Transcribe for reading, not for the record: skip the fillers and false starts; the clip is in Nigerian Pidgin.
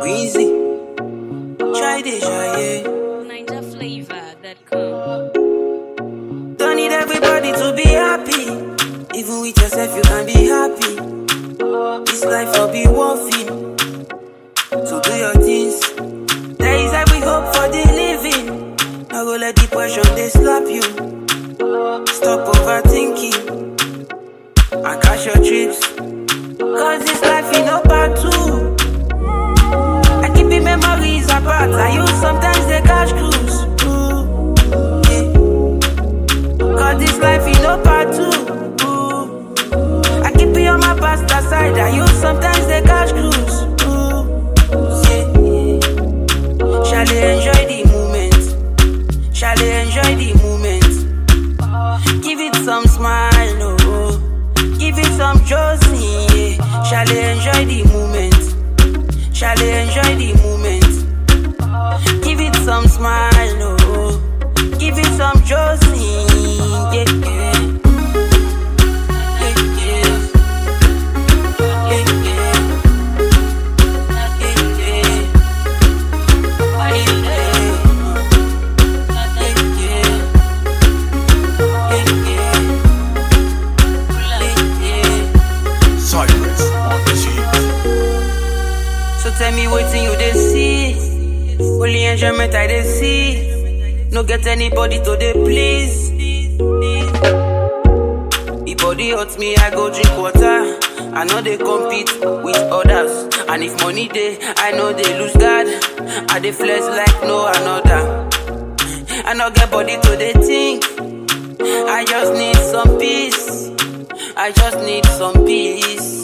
Weezy, try this, yeah. NinjaFlavor.com. Don't need everybody to be happy. Even with yourself, you can be happy. This life will be worth it. So do your things. There is every hope for the living. I go let depression they slap you. Stop overthinking and cash your trips. Cause this life is no part two. I keep the memories apart. I use sometimes they cash cruise. Yeah. Cause this life is no part two. I keep it on my past aside. I use sometimes they cash cruise. Yeah. Shall they enjoy the moment? Shall they enjoy the moment? Give it some smile, oh. Give it some joy, yeah. Shall they enjoy the moment? Shall they enjoy the moment? Give it some smile, oh. Give it some joy, yeah, yeah. So tell me what you they see. Only enjoyment I they see. No get anybody to they please. If body hurts me, I go drink water. I know they compete with others. And if money they, I know they lose God. I they flex like no another. I no get body to they think. I just need some peace. I just need some peace.